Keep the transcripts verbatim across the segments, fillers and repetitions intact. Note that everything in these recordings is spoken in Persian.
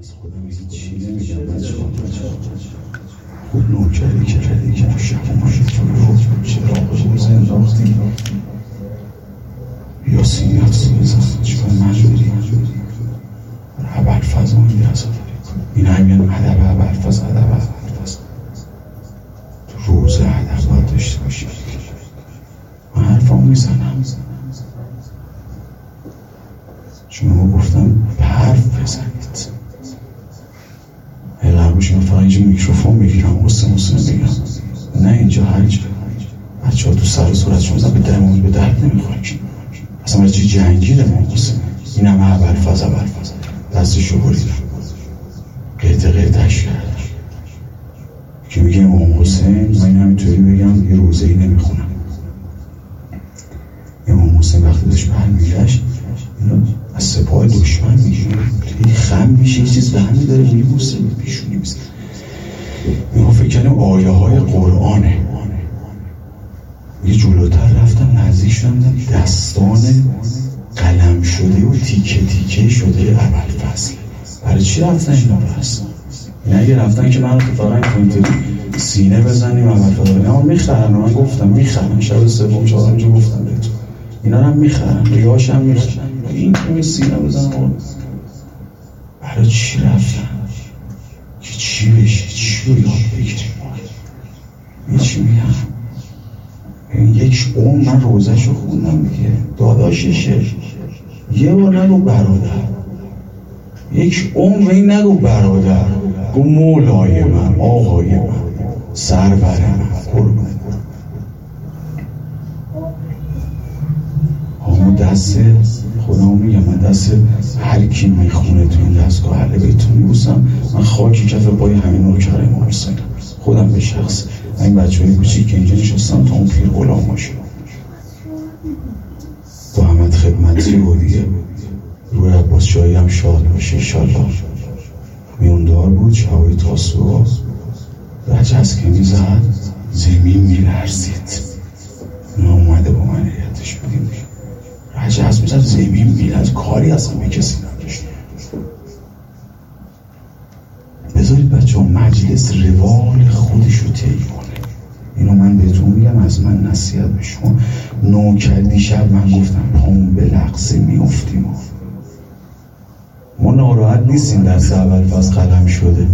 خودم این چی نمیگم بچه ها خود نوکری کردی که تو شب ماشی تو رو چراغ روز انداختی یا سینیات رو بزن چکار من بری ابوالفضل میدی ازا این همین ادب ابوالفضل ادب ابوالفضل تو روز ادب باید داشته باشی من حرفامو میزنم چون ما گفتم به حرف بزنید اگر باشه من فقط اینجا میکروفون بگیرم قصه موسیقی بگم نه اینجا هر جا بچه ها تو سر و صورتشون بزن به درمون به درد نمیخوره که اصلا برای چی جنگیره ما قصه این همه ابوالفضل ابوالفضل دستشو بریدم قیطه قیطهش کردم که میگه امام حسین من همینطوری بگم یه روزه ای نمیخونم امام حسین وقتی داشت برمیگشت از سپاه دشمن میگه خیلی خم میشه یه چیز برمی داره میبوسه پیشونی میزن میگه فکر کنم آیه های قرآنه یه جلوتر رفتم نزدیک شدم دستان قلم شده و تیکه تیکه شده ابوالفضل برای چی رفتن اینا پس؟ اینا اگه رفتن که من رو فقط اینطوری سینه بزنیم ابوالفضل نه من میخرن من گفتم میخرن شب سوم چهارم اینجا گفتم بهتون اینا هم میخرن ریاش هم میخرن این که سینه بزنم برای چی رفتن؟ که چی بشه؟ چی رو یاد بگیریم؟ این چی میگم؟ یک اون من روزش رو خوندم دیگه داداششه یه بار نگو برادر یک اون به این نگو برادر گو مولای من آقای من سرور من قربان همون دست خودمو میگم من دست هر کی میخونه تو این دستگاه اهل بیتون میبوسم من خاکی کف پای همین نوکر امام حسینم خودم به شخص این بچه های کوچیک که اینجا نشستم تا اون پیر غلام باشه با همت خدمتی و دیگه روی عباس شاهی هم شاد باشه انشالله میوندار بود شبای تاسوعا رجز که میزد زمین میلرزید نه اومده با من هیئتش بودیم رجز میزد زمین میلرزید کاری اصلا به کسی نداشت بذارید بچه ها مجلس روال خودش رو طی کنه اینو من بهتون میگم از من نصیحت به شما نوکر دیشب من گفتم پامون به لغزه میافتیم ما ناراحت نیستیم دست ابوالفضل قلم شده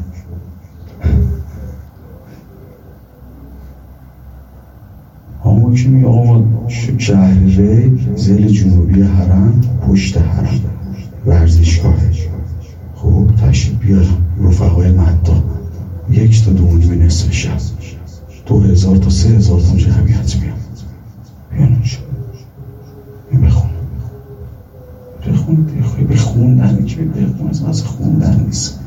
اما که میگه آقا ما شهر ری زل جنوبی حرم پشت حرم ورزشگاهه خب تشریف بیارم رفقای مدا یک تا دو نیم نصف شب دو هزار تا سه هزار تا جمعیت میام بیان اونجا این بخون بخون بخون بخوندن که بخون از از خوندن نیست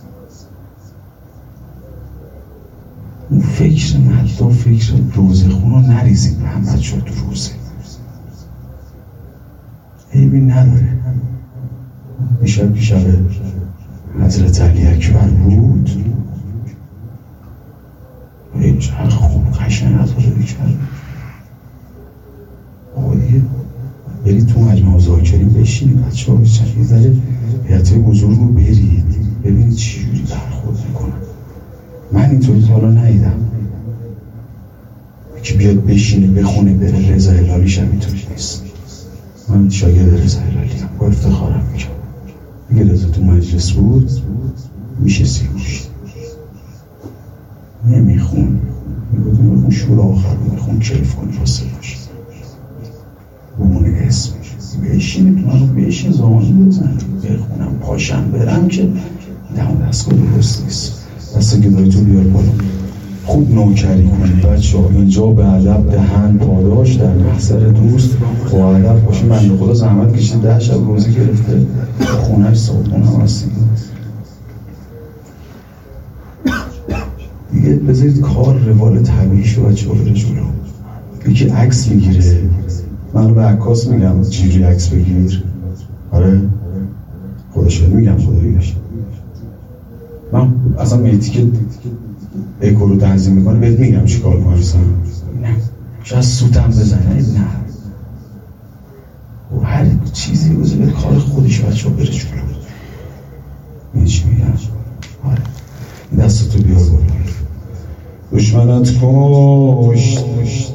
اون فکر مدا فکر روزه خون رو نریزید به هم بچه ها تو روزه عیبی نداره دیشب که شب حضرت علی اکبر بود هیچ هر خوب قشنگ از رو کرد آقا دیگه برید تو مجمع ذاکرین بشینید بچه ها بچه یه ذره هیئت بزرگ رو برید ببینید چی جوری برخورد میکنن من اینطوری حالا ندیدم که بیاد بشینه بخونه بره رضا هلالیش هم اینطوری نیست من شاگرد رضا هلالی هم با افتخارم میگم اگه رضا تو مجلس بود میشه سی گوشت نمیخون میگوید میخون شور آخر رو میخون کیف کنی فاصله باشه بمونه اسم بشینید من رو بشین زمانی بزن بخونم پاشم برم که دم دستگاه درست نیست دست گدایی تو بیار بالا خوب نوکری کنید بچه ها اینجا به ادب دهن پاداش در محضر دوست با ادب باشید من خدا زحمت کشید ده شب روزی گرفته خونهش صابونه هم هستیم دیگه بذارید کار روال طبیعی شو بچه ها بره جلو یکی عکس میگیره من به عکاس میگم چجوری عکس بگیر آره خودش میگم خداییش من اصلا میتی که اکو رو تنظیم میکنه بهت میگم چی کار کنم نه شاید سوتم بزنه نه و هر چیزی بزنه به کار خودش بچه ها بره جلو هیچ میگم آره دستتو بیار بالا. دشمنت کشت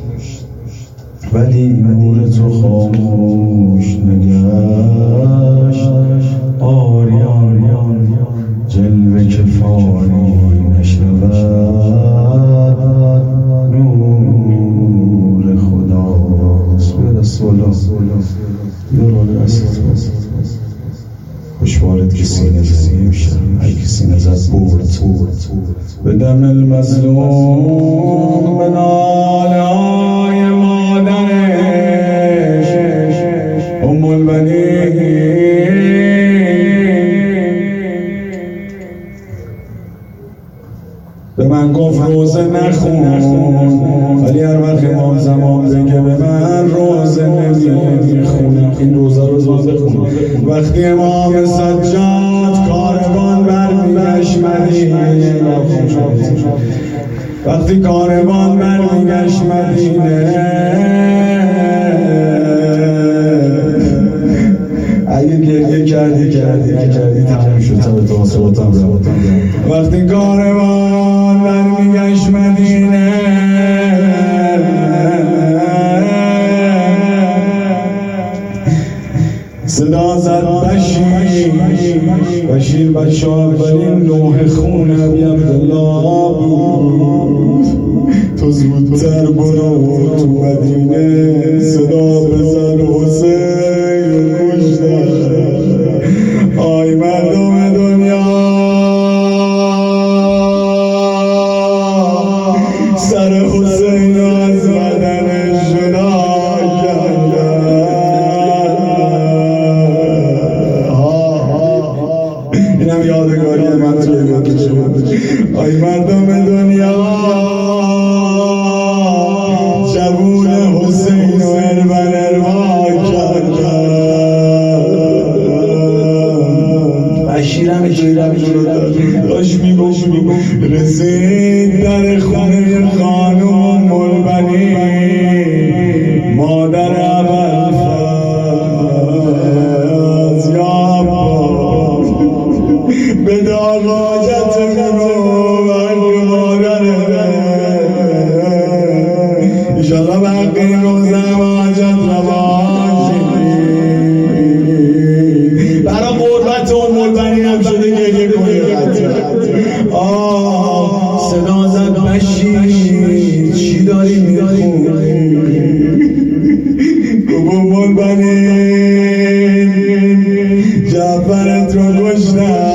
ولی نور تو خاموش نگشت، آریان جلوه که فانی نشود، نور خداست. بیا دست بالا، بیا بالا دست. خوشبالت که سینه زنی میشه، هر کی سینه زد برد به دم المظلوم، به ناله های مادرش ام البنین. به من گفت روزه نخون، ولی هر وقت امام زمان بگه به من روزه نمیخونم. این روزه رو روزه خونم. وقتی امام سجاد کاروان برمیگشت مدینه، وقتی کاروان برمیگشت مدینه، اگه گریه کردی کردی کردی تمام شد تا به تواصلاتم رواتم. وقتی کاروان برمیگشت مدینه، صدا زد بشیر بشیر بچه اولین نوح خون ابی عبدالله بود، تو زودتر برو تو مدینه صدا بزن حسین کشتن. آی مردم دنیا، سر حسین از بدن جدا اینم یادگاری من توی بکشه. آی مردم دنیا، جوون حسین و ارون اروا کردن. بشیرم جیرم جلو داشت میگوش رسید در خونه خانم ام البنین، مادر ابوالفضل. یا عباس به داغ حاجت میگو مادره، انشالله به حق این روزم حاجت رواشی. برا قربت ام البنین هم شده گریه کنی. آه صدا زد بشیر چی داری میخونی؟ گفت ام البنین جعفرت رو کشتن.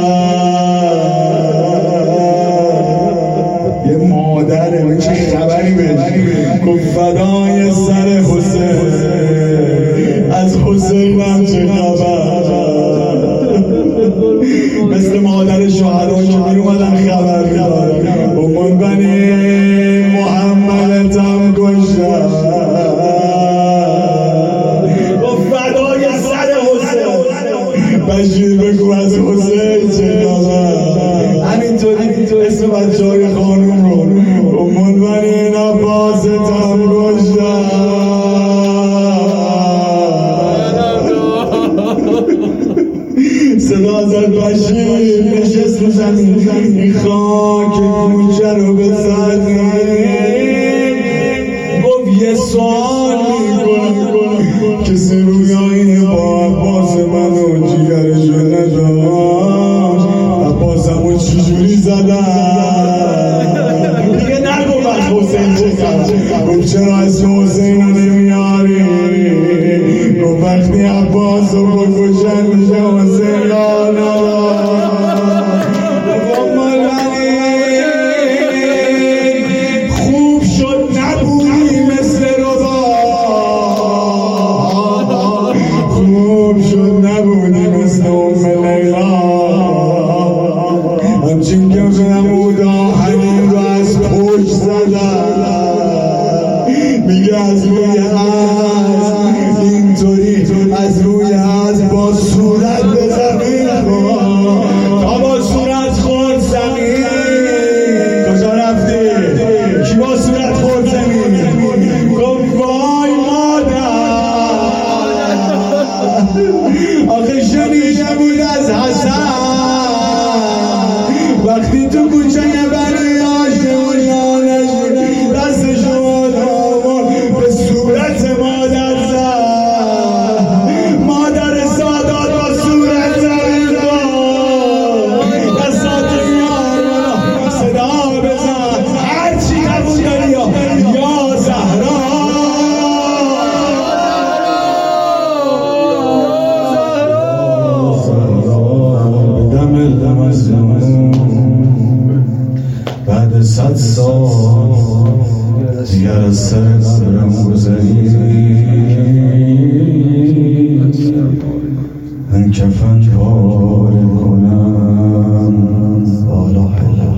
یه مادره من چه خبری بهش گفت فدای سر حسین، از حسین هم چه خبر. مثل مادر شهدا که می اومدن خبر میدارن. ام البنین محمدت هم کشتن. گفت فدای سر حسین، بشیر بگو از حسین چه خبر. همینطوری اسم بچه های خانوم رو ام البنین عباست هم کشتن. صدا زد بشیر نشست رو زمین، این خاک کوچه رو بزنی. گفت یه سوال میکنم، کسی رویایی با عباس منو جیگرشو نداشت؟ عباسمو چجوری زدن؟ دیگه نگو بس حسین چه خبر. گفت چرا اسم حسین رو نمیاری؟ گفت وقتی عباس رو بکشن میشه حسین لالا. خوب شد نبودی مثل ربا، خوب شد نبودی مثل ام لیلا. همچین که نمود آهنین رو از پشت زدن. میگه از روی هست اینطوری از روی هست با صورت به زمین تا با صورت خورد زمین. کجا رفتی؟ کی با صورت خورد زمین؟ گفت وای مادر، آخه شنیده بود از حسن سال دیگر از سر قبرم گذری من کفن پاره کنم بالا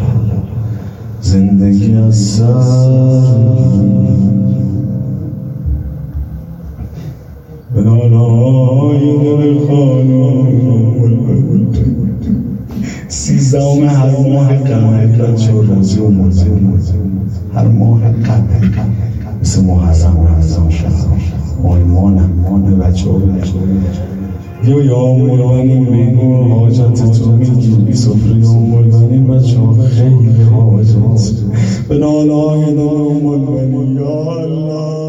زندگی از سر به نالای دل خانم سیزدهم هر ماه قمر بچه روزی و مرزی هر ماه قمر مثل محرم و رمضان شهر آلمانم مان بچه ها یا یا مولوانی بگو حاجت تو میگی سفره یا مولوانی بچه ها خیلی حاجت به نالای دل مولوانی یا الله